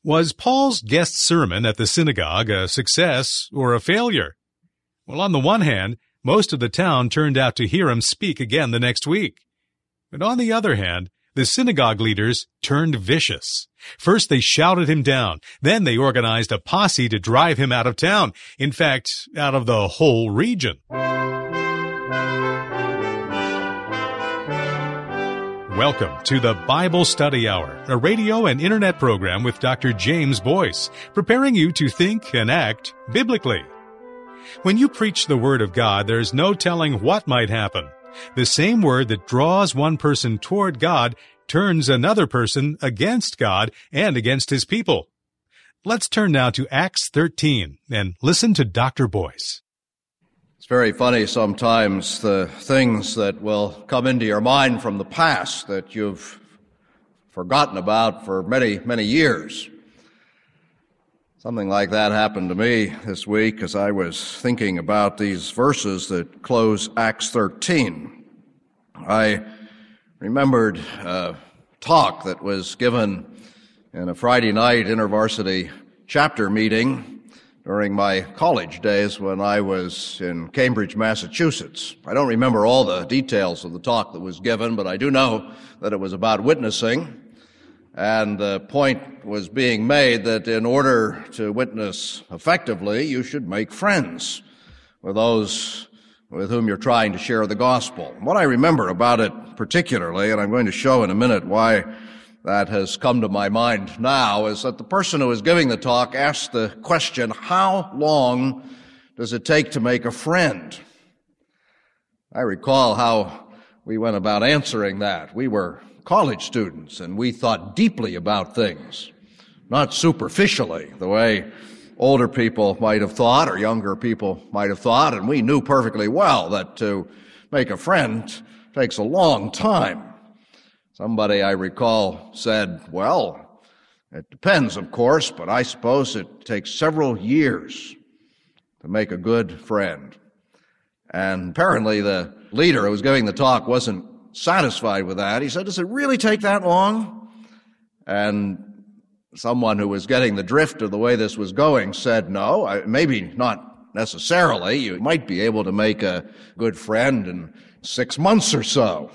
Was Paul's guest sermon at the synagogue a success or a failure? Well, on the one hand, most of the town turned out to hear him speak again the next week. But on the other hand, the synagogue leaders turned vicious. First, they shouted him down. Then they organized a posse to drive him out of town. In fact, out of the whole region. Welcome to the Bible Study Hour, a radio and internet program with Dr. James Boyce, preparing you to think and act biblically. When you preach the Word of God, there's no telling what might happen. The same word that draws one person toward God turns another person against God and against His people. Let's turn now to Acts 13 and listen to Dr. Boyce. It's very funny sometimes the things that will come into your mind from the past that you've forgotten about for many, many years. Something like that happened to me this week as I was thinking about these verses that close Acts 13. I remembered a talk that was given in a Friday night InterVarsity chapter meeting during my college days when I was in Cambridge, Massachusetts. I don't remember all the details of the talk that was given, but I do know that it was about witnessing. And the point was being made that in order to witness effectively, you should make friends with those with whom you're trying to share the gospel. What I remember about it particularly, and I'm going to show in a minute why that has come to my mind now, is that the person who was giving the talk asked the question, how long does it take to make a friend? I recall how we went about answering that. We were college students, and we thought deeply about things, not superficially, the way older people might have thought or younger people might have thought, and we knew perfectly well that to make a friend takes a long time. Somebody I recall said, well, it depends, of course, but I suppose it takes several years to make a good friend. And apparently the leader who was giving the talk wasn't satisfied with that. He said, does it really take that long? And someone who was getting the drift of the way this was going said, no, maybe not necessarily. You might be able to make a good friend in 6 months or so.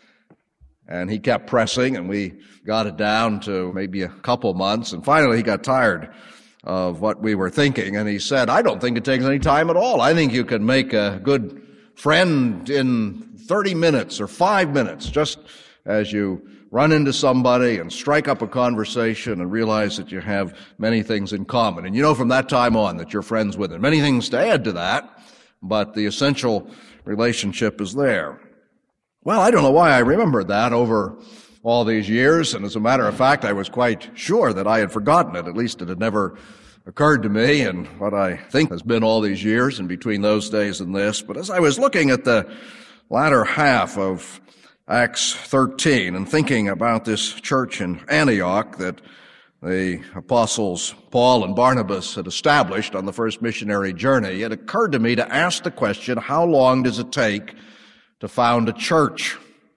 And he kept pressing, and we got it down to maybe a couple months. And finally, he got tired of what we were thinking, and he said, I don't think it takes any time at all. I think you can make a good friend in 30 minutes or 5 minutes, just as you run into somebody and strike up a conversation and realize that you have many things in common. And you know from that time on that you're friends with them. Many things to add to that, but the essential relationship is there. Well, I don't know why I remembered that over all these years, and as a matter of fact, I was quite sure that I had forgotten it. At least it had never occurred to me in what I think has been all these years in between those days and this. But as I was looking at the latter half of Acts 13 and thinking about this church in Antioch that the apostles Paul and Barnabas had established on the first missionary journey, it occurred to me to ask the question, how long does it take to found a church?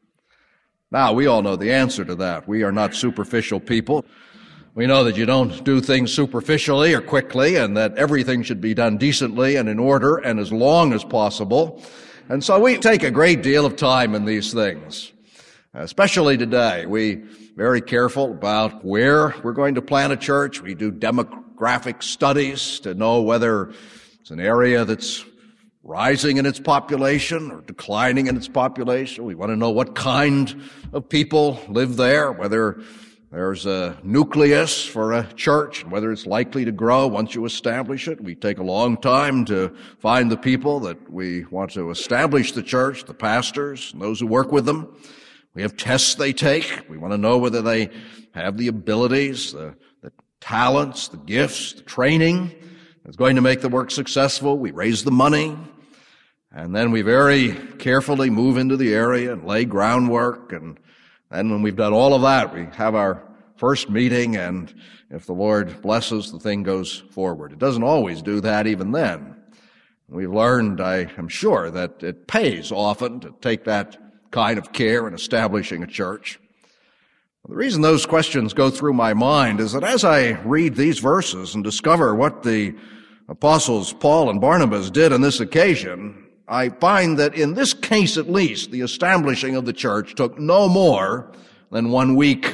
Now, we all know the answer to that. We are not superficial people. We know that you don't do things superficially or quickly, and that everything should be done decently and in order and as long as possible. And so we take a great deal of time in these things, especially today. We very careful about where we're going to plant a church. We do demographic studies to know whether it's an area that's rising in its population or declining in its population. We want to know what kind of people live there, whether there's a nucleus for a church, and whether it's likely to grow once you establish it. We take a long time to find the people that we want to establish the church, the pastors, and those who work with them. We have tests they take. We want to know whether they have the abilities, the talents, the gifts, the training that's going to make the work successful. We raise the money. And then we very carefully move into the area and lay groundwork. And then when we've done all of that, we have our first meeting, and if the Lord blesses, the thing goes forward. It doesn't always do that even then. We've learned, I am sure, that it pays often to take that kind of care in establishing a church. The reason those questions go through my mind is that as I read these verses and discover what the apostles Paul and Barnabas did on this occasion, I find that in this case at least, the establishing of the church took no more than 1 week.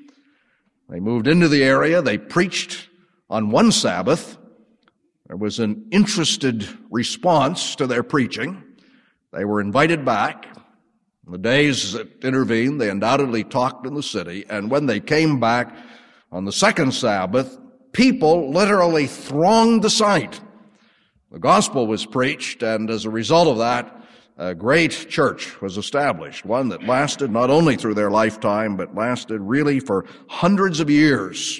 They moved into the area, they preached on one Sabbath. There was an interested response to their preaching. They were invited back. In the days that intervened, they undoubtedly talked in the city, and when they came back on the second Sabbath, people literally thronged the site. The gospel was preached, and as a result of that, a great church was established, one that lasted not only through their lifetime, but lasted really for hundreds of years.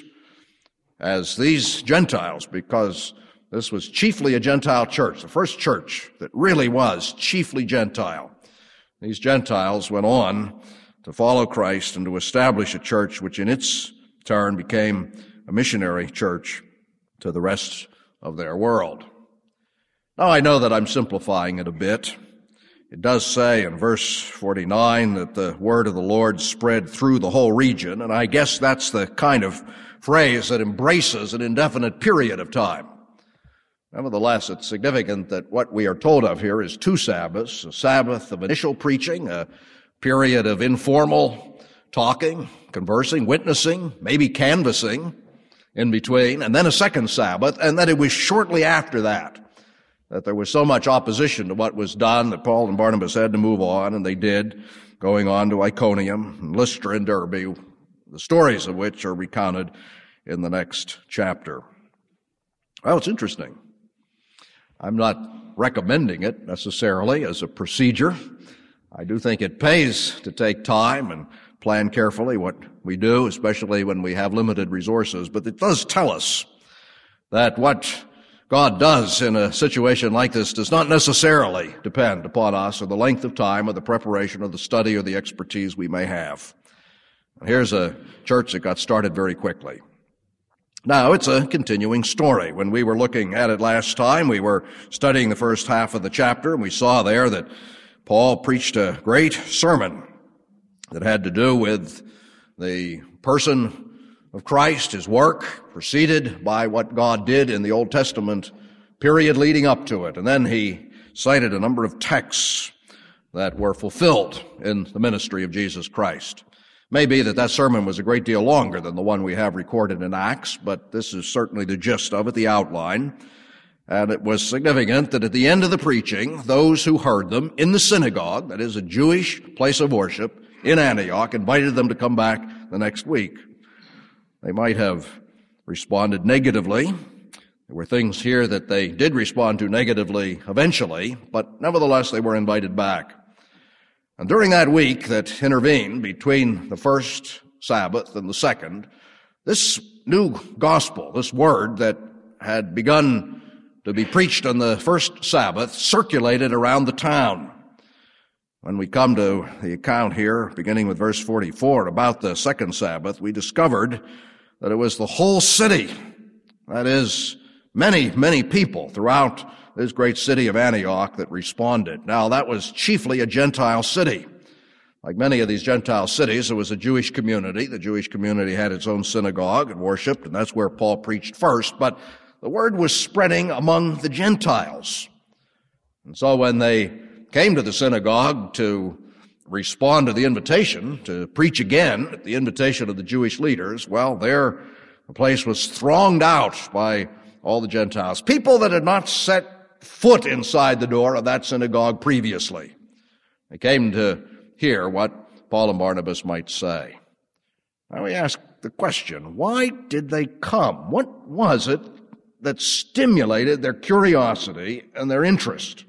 As these Gentiles, because this was chiefly a Gentile church, the first church that really was chiefly Gentile. These Gentiles went on to follow Christ and to establish a church which in its turn became a missionary church to the rest of their world. Now, I know that I'm simplifying it a bit. It does say in verse 49 that the word of the Lord spread through the whole region, and I guess that's the kind of phrase that embraces an indefinite period of time. Nevertheless, it's significant that what we are told of here is 2 Sabbaths, a Sabbath of initial preaching, a period of informal talking, conversing, witnessing, maybe canvassing in between, and then a second Sabbath, and that it was shortly after that there was so much opposition to what was done that Paul and Barnabas had to move on, and they did, going on to Iconium, and Lystra, and Derbe, the stories of which are recounted in the next chapter. Well, it's interesting. I'm not recommending it necessarily as a procedure. I do think it pays to take time and plan carefully what we do, especially when we have limited resources. But it does tell us that what God does in a situation like this does not necessarily depend upon us or the length of time or the preparation or the study or the expertise we may have. Here's a church that got started very quickly. Now, it's a continuing story. When we were looking at it last time, we were studying the first half of the chapter, and we saw there that Paul preached a great sermon that had to do with the person of Christ, his work, preceded by what God did in the Old Testament period leading up to it. And then he cited a number of texts that were fulfilled in the ministry of Jesus Christ. Maybe that sermon was a great deal longer than the one we have recorded in Acts, but this is certainly the gist of it, the outline. And it was significant that at the end of the preaching, those who heard them in the synagogue, that is a Jewish place of worship in Antioch, invited them to come back the next week. They might have responded negatively. There were things here that they did respond to negatively eventually, but nevertheless they were invited back. And during that week that intervened between the first Sabbath and the second, this new gospel, this word that had begun to be preached on the first Sabbath, circulated around the town. When we come to the account here, beginning with verse 44, about the second Sabbath, we discovered that it was the whole city, that is, many, many people throughout this great city of Antioch that responded. Now, that was chiefly a Gentile city. Like many of these Gentile cities, it was a Jewish community. The Jewish community had its own synagogue and worshiped, and that's where Paul preached first. But the word was spreading among the Gentiles. And so when they came to the synagogue to respond to the invitation to preach again at the invitation of the Jewish leaders, well, there the place was thronged out by all the Gentiles, people that had not set foot inside the door of that synagogue previously. They came to hear what Paul and Barnabas might say. Now we ask the question, why did they come? What was it that stimulated their curiosity and their interest?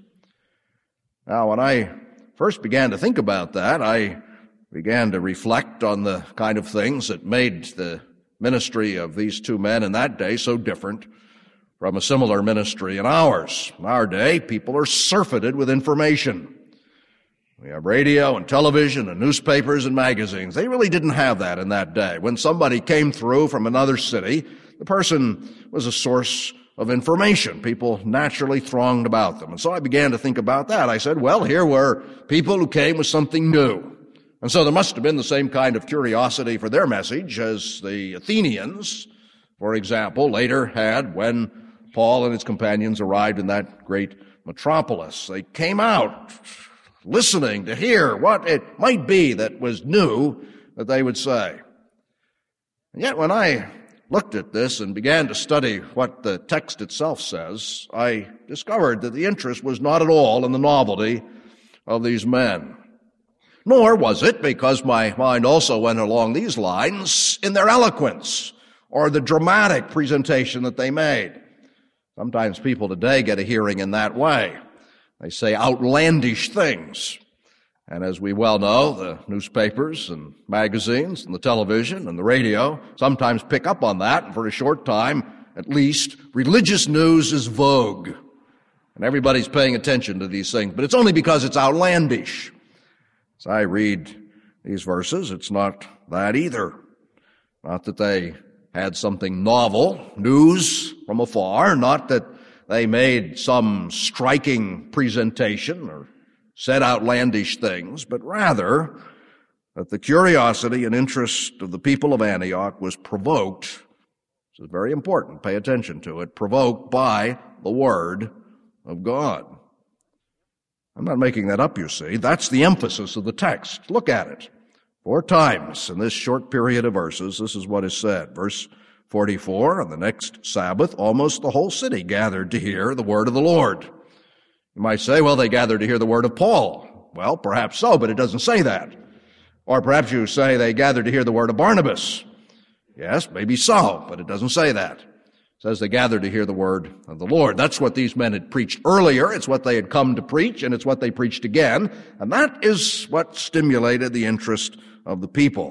Now, when I first began to think about that, I began to reflect on the kind of things that made the ministry of these two men in that day so different from a similar ministry in ours. In our day, people are surfeited with information. We have radio and television and newspapers and magazines. They really didn't have that in that day. When somebody came through from another city, the person was a source of information. People naturally thronged about them. And so I began to think about that. I said, well, here were people who came with something new, And so there must have been the same kind of curiosity for their message as the Athenians, for example, later had when Paul and his companions arrived in that great metropolis. They came out listening to hear what it might be that was new that they would say. And yet when I looked at this and began to study what the text itself says, I discovered that the interest was not at all in the novelty of these men. Nor was it, because my mind also went along these lines, in their eloquence or the dramatic presentation that they made. Sometimes people today get a hearing in that way. They say outlandish things. And as we well know, the newspapers and magazines and the television and the radio sometimes pick up on that, and for a short time, at least, religious news is vogue. And everybody's paying attention to these things, but it's only because it's outlandish. As I read these verses, it's not that either. Not that they had something novel, news from afar, not that they made some striking presentation or said outlandish things, but rather that the curiosity and interest of the people of Antioch was provoked, this is very important, pay attention to it, provoked by the Word of God. I'm not making that up, you see. That's the emphasis of the text. Look at it. 4 times in this short period of verses, this is what is said. Verse 44, on the next Sabbath, almost the whole city gathered to hear the word of the Lord. You might say, well, they gathered to hear the word of Paul. Well, perhaps so, but it doesn't say that. Or perhaps you say they gathered to hear the word of Barnabas. Yes, maybe so, but it doesn't say that. It says they gathered to hear the word of the Lord. That's what these men had preached earlier. It's what they had come to preach, and it's what they preached again. And that is what stimulated the interest of the people.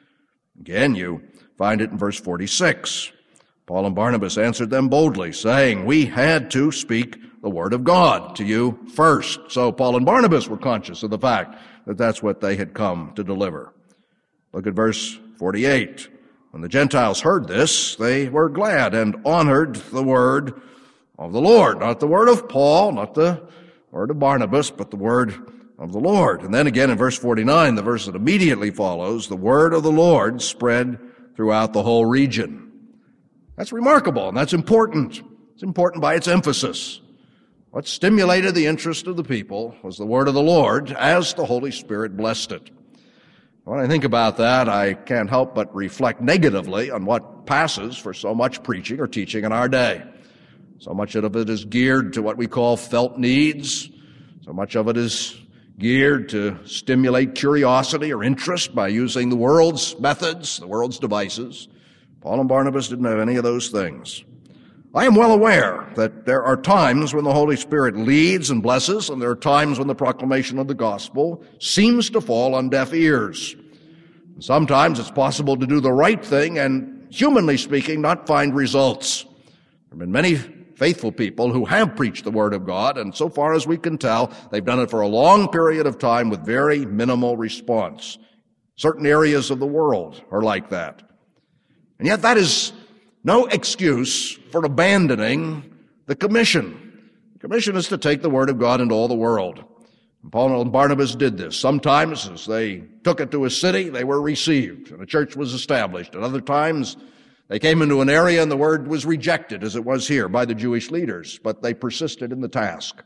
Again, you find it in verse 46. Paul and Barnabas answered them boldly, saying, we had to speak the word of God to you first. So Paul and Barnabas were conscious of the fact that that's what they had come to deliver. Look at verse 48. When the Gentiles heard this, they were glad and honored the word of the Lord. Not the word of Paul, not the word of Barnabas, but the word of the Lord. And then again in verse 49, the verse that immediately follows, the word of the Lord spread throughout the whole region. That's remarkable, and that's important. It's important by its emphasis. What stimulated the interest of the people was the word of the Lord as the Holy Spirit blessed it. When I think about that, I can't help but reflect negatively on what passes for so much preaching or teaching in our day. So much of it is geared to what we call felt needs. So much of it is geared to stimulate curiosity or interest by using the world's methods, the world's devices. Paul and Barnabas didn't have any of those things. I am well aware that there are times when the Holy Spirit leads and blesses, and there are times when the proclamation of the gospel seems to fall on deaf ears. Sometimes it's possible to do the right thing and, humanly speaking, not find results. There have been many faithful people who have preached the Word of God, and so far as we can tell, they've done it for a long period of time with very minimal response. Certain areas of the world are like that. And yet that is no excuse for abandoning the commission. The commission is to take the Word of God into all the world. And Paul and Barnabas did this. Sometimes, as they took it to a city, they were received, and a church was established. At other times, they came into an area and the Word was rejected, as it was here, by the Jewish leaders, but they persisted in the task.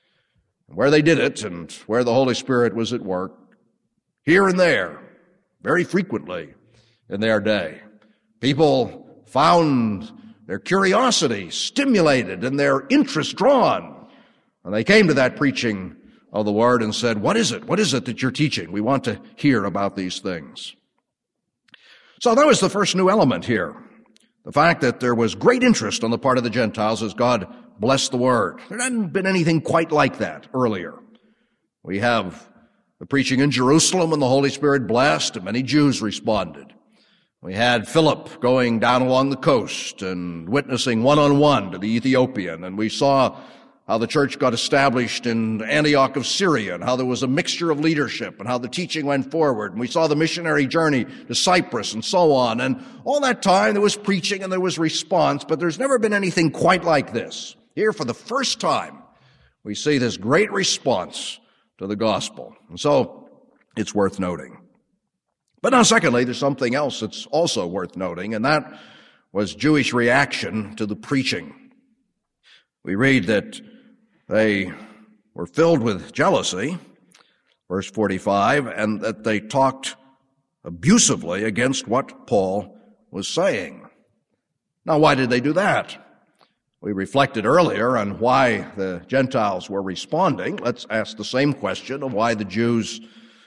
And where they did it, and where the Holy Spirit was at work, here and there, very frequently in their day, people found their curiosity stimulated and their interest drawn. And they came to that preaching of the Word and said, what is it? What is it that you're teaching? We want to hear about these things. So that was the first new element here. The fact that there was great interest on the part of the Gentiles as God blessed the Word. There hadn't been anything quite like that earlier. We have the preaching in Jerusalem when the Holy Spirit blessed, and many Jews responded. We had Philip going down along the coast and witnessing one-on-one to the Ethiopian, and we saw how the church got established in Antioch of Syria, and how there was a mixture of leadership, and how the teaching went forward. And we saw the missionary journey to Cyprus and so on. And all that time there was preaching and there was response, but there's never been anything quite like this. Here, for the first time, we see this great response to the gospel. And so it's worth noting. But now, secondly, there's something else that's also worth noting, and that was Jewish reaction to the preaching. We read that they were filled with jealousy, verse 45, and that they talked abusively against what Paul was saying. Now, why did they do that? We reflected earlier on why the Gentiles were responding. Let's ask the same question of why the Jews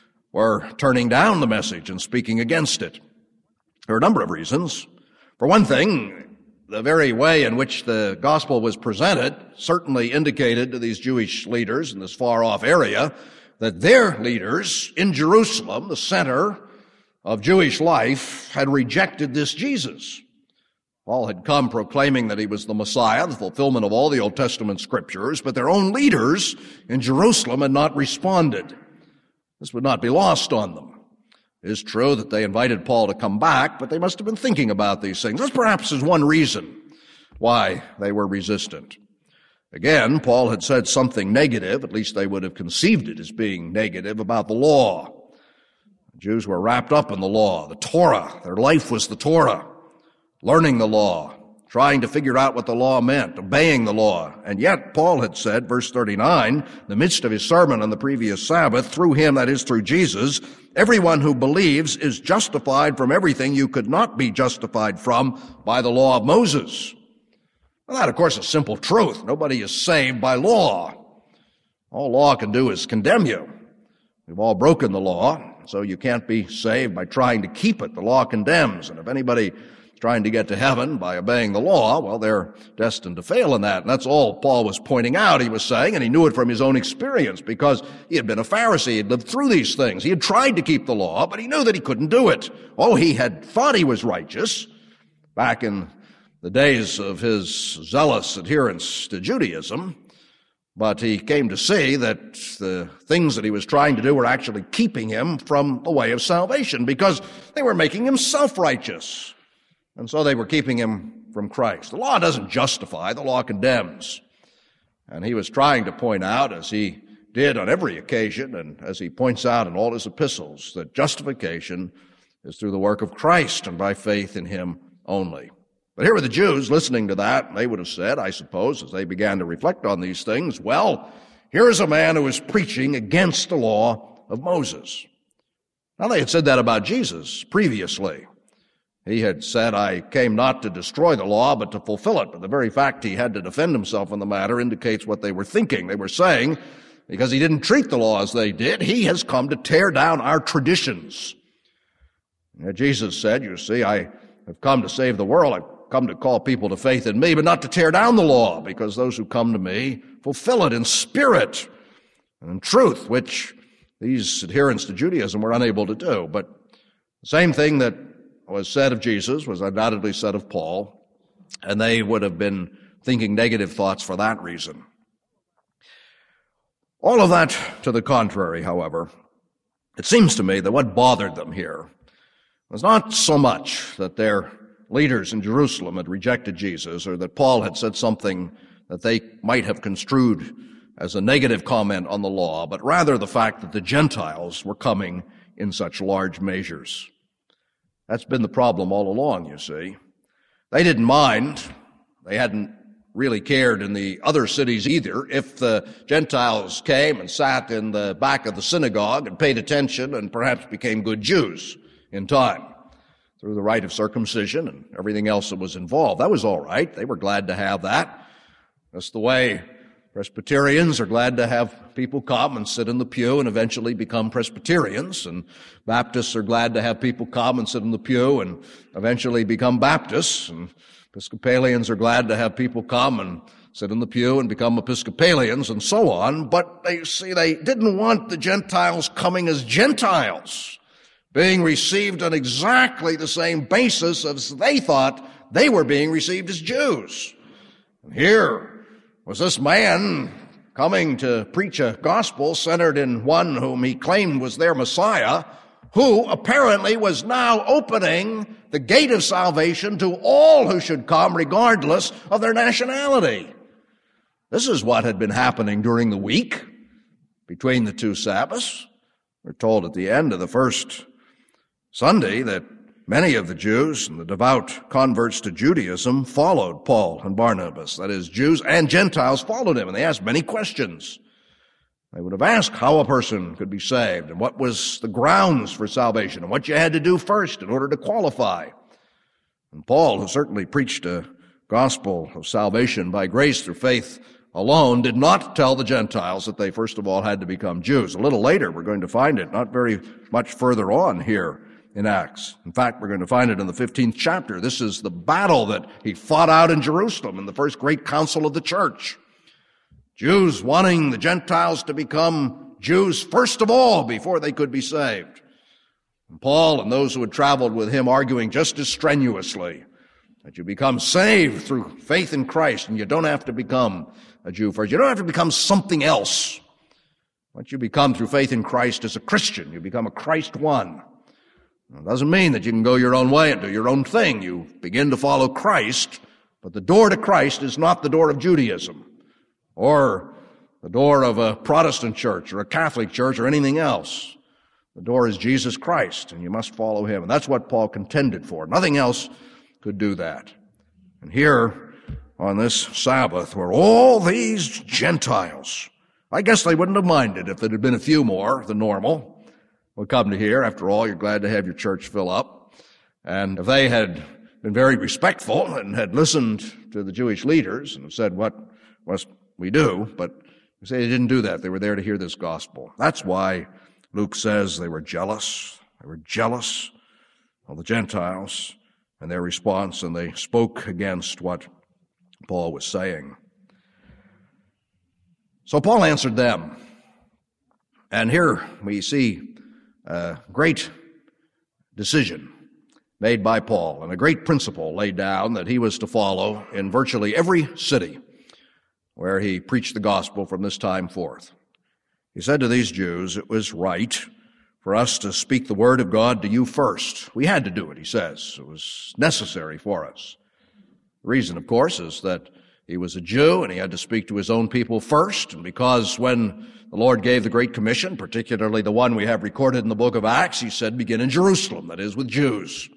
were turning down the message and speaking against it. There are a number of reasons. For one thing, the very way in which the gospel was presented certainly indicated to these Jewish leaders in this far-off area that their leaders in Jerusalem, the center of Jewish life, had rejected this Jesus. Paul had come proclaiming that he was the Messiah, the fulfillment of all the Old Testament scriptures, but their own leaders in Jerusalem had not responded. This would not be lost on them. It is true that they invited Paul to come back, but they must have been thinking about these things. This perhaps is one reason why they were resistant. Again, Paul had said something negative, at least they would have conceived it as being negative, about the law. The Jews were wrapped up in the law, the Torah. Their life was the Torah, learning the law, trying to figure out what the law meant, obeying the law. And yet, Paul had said, verse 39, in the midst of his sermon on the previous Sabbath, through him, that is, through Jesus, everyone who believes is justified from everything you could not be justified from by the law of Moses. Well, that, of course, is simple truth. Nobody is saved by law. All law can do is condemn you. We've all broken the law, so you can't be saved by trying to keep it. The law condemns, and if anybody trying to get to heaven by obeying the law, well, they're destined to fail in that. And that's all Paul was pointing out, he was saying, and he knew it from his own experience because he had been a Pharisee, he had lived through these things. He had tried to keep the law, but he knew that he couldn't do it. Oh, he had thought he was righteous back in the days of his zealous adherence to Judaism, but he came to see that the things that he was trying to do were actually keeping him from the way of salvation because they were making him self-righteous. And so they were keeping him from Christ. The law doesn't justify, the law condemns. And he was trying to point out, as he did on every occasion, and as he points out in all his epistles, that justification is through the work of Christ and by faith in him only. But here were the Jews listening to that, and they would have said, I suppose, as they began to reflect on these things, well, here's a man who is preaching against the law of Moses. Now, they had said that about Jesus previously. He had said, I came not to destroy the law, but to fulfill it. But the very fact he had to defend himself in the matter indicates what they were thinking. They were saying, because he didn't treat the law as they did, he has come to tear down our traditions. And Jesus said, you see, I have come to save the world. I've come to call people to faith in me, but not to tear down the law, because those who come to me fulfill it in spirit and in truth, which these adherents to Judaism were unable to do. But the same thing that was said of Jesus was undoubtedly said of Paul, and they would have been thinking negative thoughts for that reason. All of that to the contrary, however, it seems to me that what bothered them here was not so much that their leaders in Jerusalem had rejected Jesus or that Paul had said something that they might have construed as a negative comment on the law, but rather the fact that the Gentiles were coming in such large measures. That's been the problem all along, you see. They didn't mind. They hadn't really cared in the other cities either if the Gentiles came and sat in the back of the synagogue and paid attention and perhaps became good Jews in time through the rite of circumcision and everything else that was involved. That was all right. They were glad to have that. That's the way Presbyterians are glad to have people come and sit in the pew and eventually become Presbyterians, and Baptists are glad to have people come and sit in the pew and eventually become Baptists, and Episcopalians are glad to have people come and sit in the pew and become Episcopalians, and so on. But they didn't want the Gentiles coming as Gentiles, being received on exactly the same basis as they thought they were being received as Jews. And here was this man coming to preach a gospel centered in one whom he claimed was their Messiah, who apparently was now opening the gate of salvation to all who should come regardless of their nationality. This is what had been happening during the week between the two Sabbaths. We're told at the end of the first Sunday that many of the Jews and the devout converts to Judaism followed Paul and Barnabas. That is, Jews and Gentiles followed him, and they asked many questions. They would have asked how a person could be saved, and what was the grounds for salvation, and what you had to do first in order to qualify. And Paul, who certainly preached a gospel of salvation by grace through faith alone, did not tell the Gentiles that they first of all had to become Jews. A little later, we're going to find it, not very much further on here in Acts. In fact, we're going to find it in the 15th chapter. This is the battle that he fought out in Jerusalem in the first great council of the church. Jews wanting the Gentiles to become Jews first of all before they could be saved. And Paul and those who had traveled with him arguing just as strenuously that you become saved through faith in Christ, and you don't have to become a Jew first. You don't have to become something else. What you become through faith in Christ is a Christian. You become a Christ one. It doesn't mean that you can go your own way and do your own thing. You begin to follow Christ, but the door to Christ is not the door of Judaism or the door of a Protestant church or a Catholic church or anything else. The door is Jesus Christ, and you must follow him. And that's what Paul contended for. Nothing else could do that. And here on this Sabbath were all these Gentiles. I guess they wouldn't have minded if there had been a few more than normal would come to here. After all, you're glad to have your church fill up. And if they had been very respectful and had listened to the Jewish leaders and have said, what must we do? But you say they didn't do that. They were there to hear this gospel. That's why Luke says they were jealous. They were jealous of the Gentiles and their response, and they spoke against what Paul was saying. So Paul answered them. And here we see a great decision made by Paul and a great principle laid down that he was to follow in virtually every city where he preached the gospel from this time forth. He said to these Jews, it was right for us to speak the word of God to you first. We had to do it, he says. It was necessary for us. The reason, of course, is that he was a Jew and he had to speak to his own people first. And because when the Lord gave the Great Commission, particularly the one we have recorded in the book of Acts, he said, begin in Jerusalem, that is, with Jews.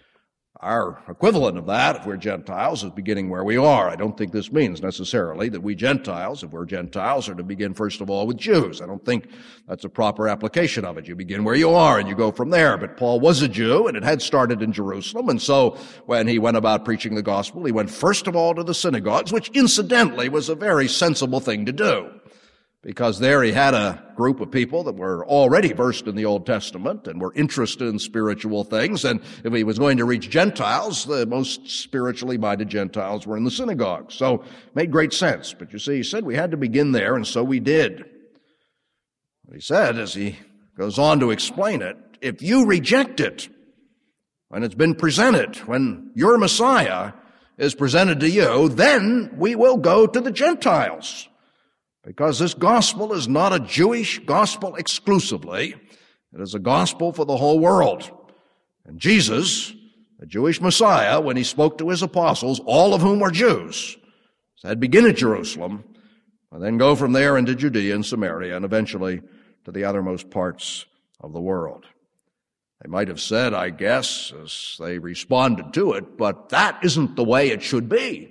Our equivalent of that, if we're Gentiles, is beginning where we are. I don't think this means necessarily that we Gentiles, if we're Gentiles, are to begin first of all with Jews. I don't think that's a proper application of it. You begin where you are and you go from there. But Paul was a Jew and it had started in Jerusalem. And so when he went about preaching the gospel, he went first of all to the synagogues, which incidentally was a very sensible thing to do. Because there he had a group of people that were already versed in the Old Testament and were interested in spiritual things. And if he was going to reach Gentiles, the most spiritually minded Gentiles were in the synagogue. So it made great sense. But you see, he said we had to begin there, and so we did. What he said, as he goes on to explain it, if you reject it when it's been presented, when your Messiah is presented to you, then we will go to the Gentiles. Because this gospel is not a Jewish gospel exclusively. It is a gospel for the whole world. And Jesus, the Jewish Messiah, when he spoke to his apostles, all of whom were Jews, said, begin at Jerusalem, and then go from there into Judea and Samaria, and eventually to the othermost parts of the world. They might have said, I guess, as they responded to it, but that isn't the way it should be.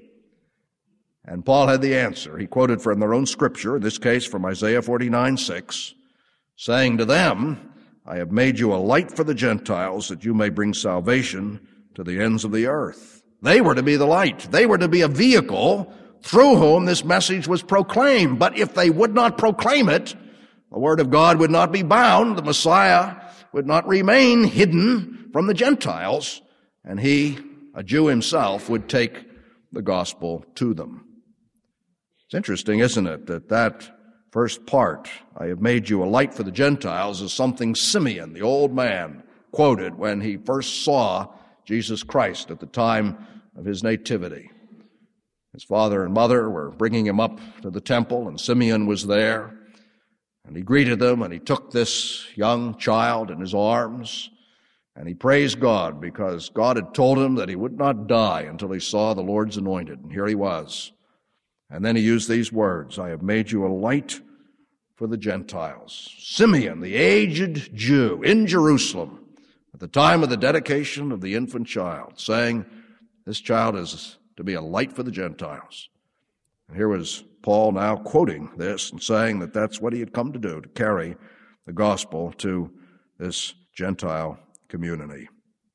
And Paul had the answer. He quoted from their own scripture, in this case from Isaiah 49:6, saying to them, I have made you a light for the Gentiles that you may bring salvation to the ends of the earth. They were to be the light. They were to be a vehicle through whom this message was proclaimed. But if they would not proclaim it, the word of God would not be bound. The Messiah would not remain hidden from the Gentiles. And he, a Jew himself, would take the gospel to them. It's interesting, isn't it, that first part, I have made you a light for the Gentiles, is something Simeon, the old man, quoted when he first saw Jesus Christ at the time of his nativity. His father and mother were bringing him up to the temple, and Simeon was there. And he greeted them, and he took this young child in his arms, and he praised God because God had told him that he would not die until he saw the Lord's anointed. And here he was. And then he used these words, I have made you a light for the Gentiles. Simeon, the aged Jew in Jerusalem, at the time of the dedication of the infant child, saying, this child is to be a light for the Gentiles. And here was Paul now quoting this and saying that that's what he had come to do, to carry the gospel to this Gentile community.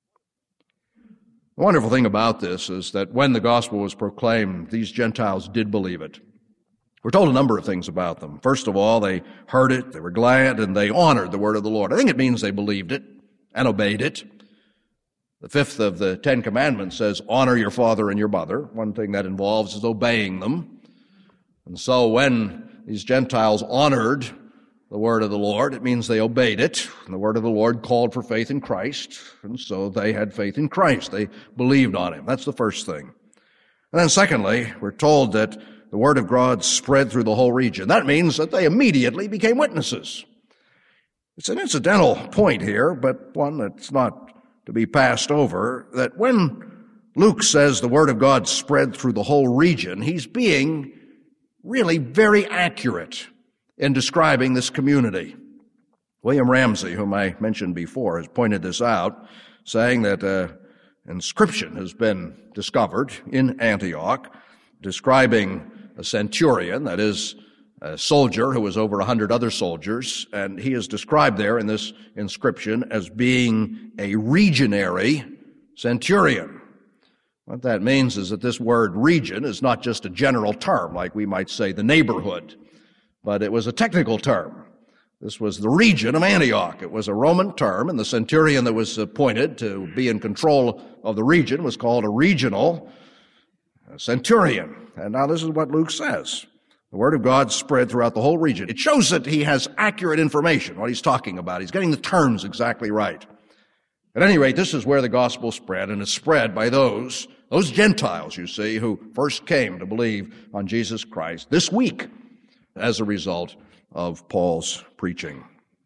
The wonderful thing about this is that when the gospel was proclaimed, these Gentiles did believe it. We're told a number of things about them. First of all, they heard it, they were glad, and they honored the word of the Lord. I think it means they believed it and obeyed it. The fifth of the Ten Commandments says, honor your father and your mother. One thing that involves is obeying them. And so when these Gentiles honored the word of the Lord, it means they obeyed it. And the word of the Lord called for faith in Christ. And so they had faith in Christ. They believed on him. That's the first thing. And then secondly, we're told that the word of God spread through the whole region. That means that they immediately became witnesses. It's an incidental point here, but one that's not to be passed over, that when Luke says the word of God spread through the whole region, he's being really very accurate in describing this community. William Ramsey, whom I mentioned before, has pointed this out, saying that an inscription has been discovered in Antioch describing a centurion, that is, a soldier who was over 100 other soldiers, and he is described there in this inscription as being a regionary centurion. What that means is that this word region is not just a general term, like we might say the neighborhood, but it was a technical term. This was the region of Antioch. It was a Roman term, and the centurion that was appointed to be in control of the region was called a regional centurion. And now this is what Luke says. The word of God spread throughout the whole region. It shows that he has accurate information, what he's talking about. He's getting the terms exactly right. At any rate, this is where the gospel spread, and it's spread by those Gentiles, you see, who first came to believe on Jesus Christ this week as a result of Paul's preaching.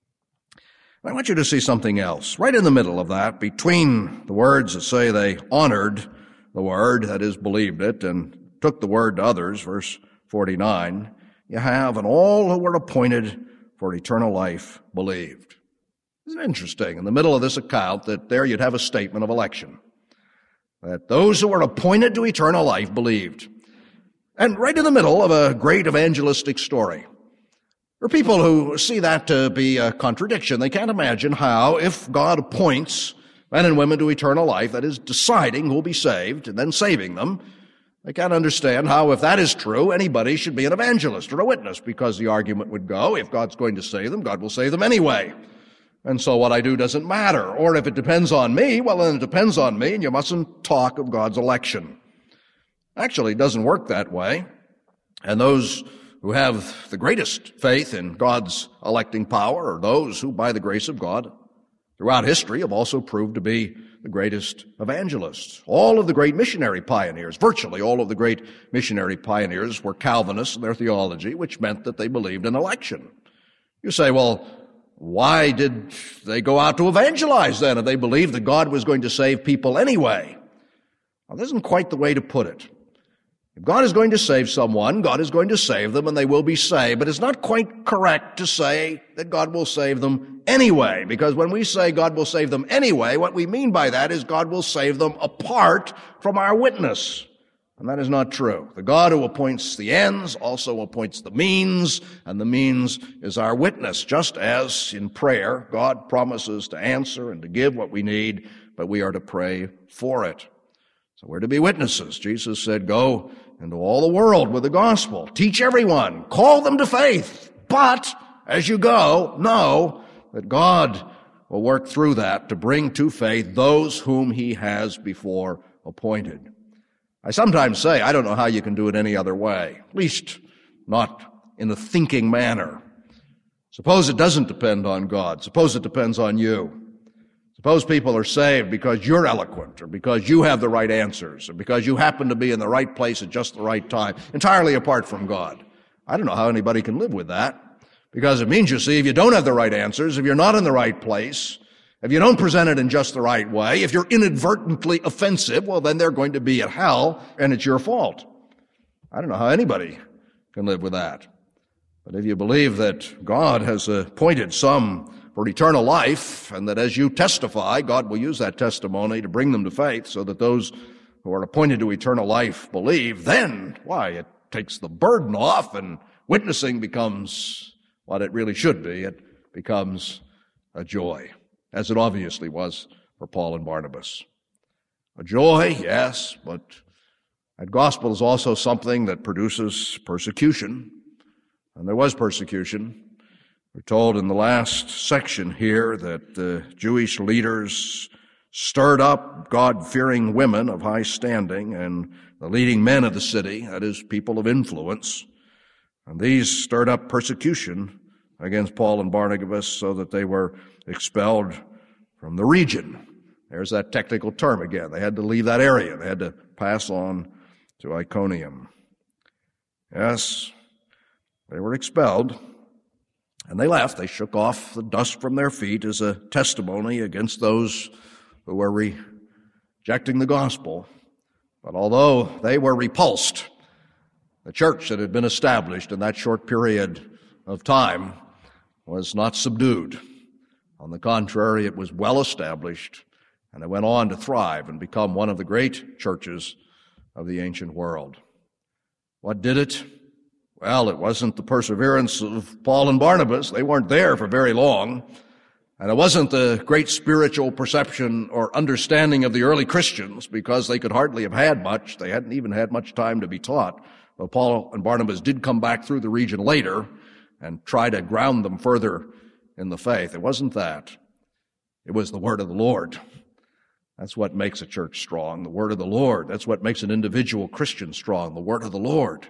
I want you to see something else. Right in the middle of that, between the words that say they honored the word, that is, believed it, and took the word to others, verse 49, you have, and all who were appointed for eternal life believed. Isn't it interesting, in the middle of this account, that there you'd have a statement of election, that those who were appointed to eternal life believed. And right in the middle of a great evangelistic story. There are people who see that to be a contradiction. They can't imagine how, if God appoints men and women to eternal life, that is, deciding who will be saved and then saving them, they can't understand how, if that is true, anybody should be an evangelist or a witness, because the argument would go, if God's going to save them, God will save them anyway. And so what I do doesn't matter. Or if it depends on me, well, then it depends on me, and you mustn't talk of God's election. Actually, it doesn't work that way. And those who have the greatest faith in God's electing power are those who, by the grace of God, throughout history have also proved to be the greatest evangelists. All of the great missionary pioneers, virtually all of the great missionary pioneers, were Calvinists in their theology, which meant that they believed in election. You say, well, why did they go out to evangelize then if they believed that God was going to save people anyway? Well, this isn't quite the way to put it. If God is going to save someone, God is going to save them and they will be saved. But it's not quite correct to say that God will save them anyway, because when we say God will save them anyway, what we mean by that is God will save them apart from our witness. And that is not true. The God who appoints the ends also appoints the means, and the means is our witness. Just as in prayer, God promises to answer and to give what we need, but we are to pray for it. So we're to be witnesses. Jesus said, go into all the world with the gospel. Teach everyone. Call them to faith. But as you go, know that God will work through that to bring to faith those whom he has before appointed. I sometimes say, I don't know how you can do it any other way, at least not in a thinking manner. Suppose it doesn't depend on God. Suppose it depends on you. Suppose people are saved because you're eloquent, or because you have the right answers, or because you happen to be in the right place at just the right time, entirely apart from God. I don't know how anybody can live with that, because it means, you see, if you don't have the right answers, if you're not in the right place, if you don't present it in just the right way, if you're inadvertently offensive, well, then they're going to be at hell, and it's your fault. I don't know how anybody can live with that. But if you believe that God has appointed some for eternal life, and that as you testify, God will use that testimony to bring them to faith so that those who are appointed to eternal life believe, then, it takes the burden off and witnessing becomes what it really should be. It becomes a joy, as it obviously was for Paul and Barnabas. A joy, yes, but that gospel is also something that produces persecution. And there was persecution. We're told in the last section here that the Jewish leaders stirred up God-fearing women of high standing and the leading men of the city, that is, people of influence. And these stirred up persecution against Paul and Barnabas so that they were expelled from the region. There's that technical term again. They had to leave that area. They had to pass on to Iconium. Yes, they were expelled, and they left. They shook off the dust from their feet as a testimony against those who were rejecting the gospel. But although they were repulsed, the church that had been established in that short period of time was not subdued. On the contrary, it was well established, and it went on to thrive and become one of the great churches of the ancient world. What did it? Well, it wasn't the perseverance of Paul and Barnabas. They weren't there for very long. And it wasn't the great spiritual perception or understanding of the early Christians, because they could hardly have had much. They hadn't even had much time to be taught. But Paul and Barnabas did come back through the region later and try to ground them further in the faith. It wasn't that. It was the word of the Lord. That's what makes a church strong, the word of the Lord. That's what makes an individual Christian strong, the word of the Lord.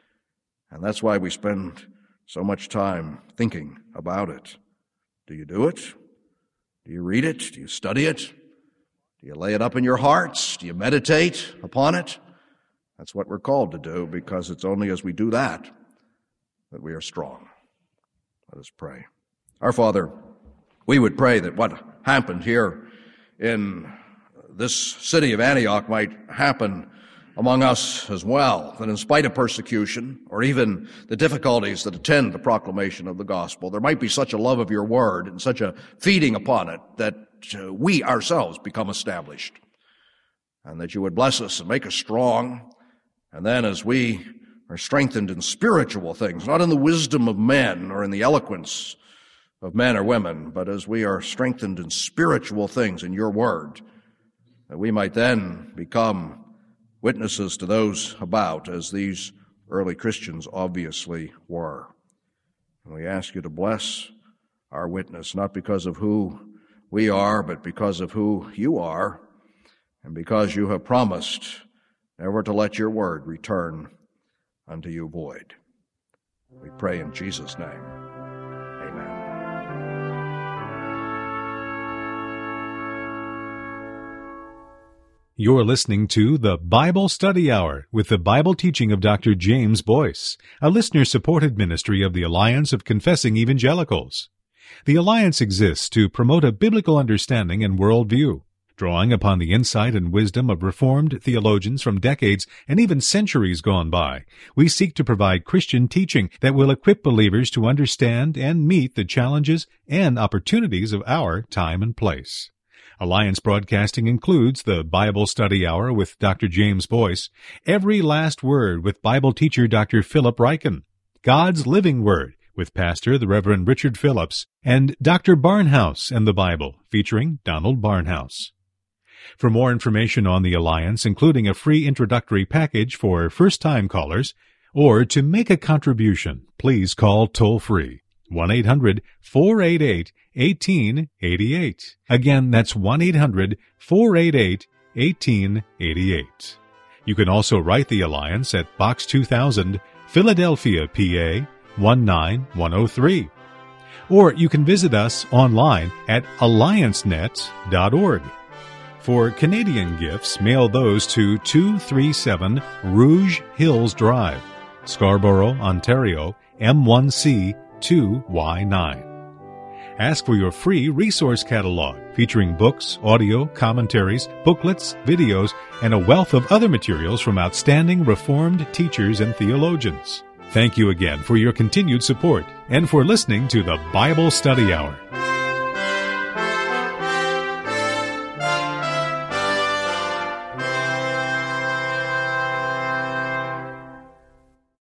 And that's why we spend so much time thinking about it. Do you do it? Do you read it? Do you study it? Do you lay it up in your hearts? Do you meditate upon it? That's what we're called to do, because it's only as we do that that we are strong. Let us pray. Our Father, we would pray that what happened here in this city of Antioch might happen among us as well, that in spite of persecution or even the difficulties that attend the proclamation of the gospel, there might be such a love of your word and such a feeding upon it that we ourselves become established, and that you would bless us and make us strong. And then as we are strengthened in spiritual things, not in the wisdom of men or in the eloquence of men or women, but as we are strengthened in spiritual things in your word, that we might then become witnesses to those about, as these early Christians obviously were. And we ask you to bless our witness, not because of who we are, but because of who you are, and because you have promised never to let your word return unto you void. We pray in Jesus' name. Amen. You're listening to the Bible Study Hour with the Bible teaching of Dr. James Boyce, a listener-supported ministry of the Alliance of Confessing Evangelicals. The Alliance exists to promote a biblical understanding and worldview, drawing upon the insight and wisdom of Reformed theologians from decades and even centuries gone by. We seek to provide Christian teaching that will equip believers to understand and meet the challenges and opportunities of our time and place. Alliance Broadcasting includes the Bible Study Hour with Dr. James Boyce, Every Last Word with Bible teacher Dr. Philip Ryken, God's Living Word with Pastor the Reverend Richard Phillips, and Dr. Barnhouse and the Bible featuring Donald Barnhouse. For more information on the Alliance, including a free introductory package for first-time callers, or to make a contribution, please call toll-free 1-800-488-1888. Again, that's 1-800-488-1888. You can also write the Alliance at Box 2000, Philadelphia, PA 19103. Or you can visit us online at alliancenet.org. For Canadian gifts, mail those to 237 Rouge Hills Drive, Scarborough, Ontario, M1C 2Y9. Ask for your free resource catalog featuring books, audio, commentaries, booklets, videos, and a wealth of other materials from outstanding Reformed teachers and theologians. Thank you again for your continued support and for listening to the Bible Study Hour.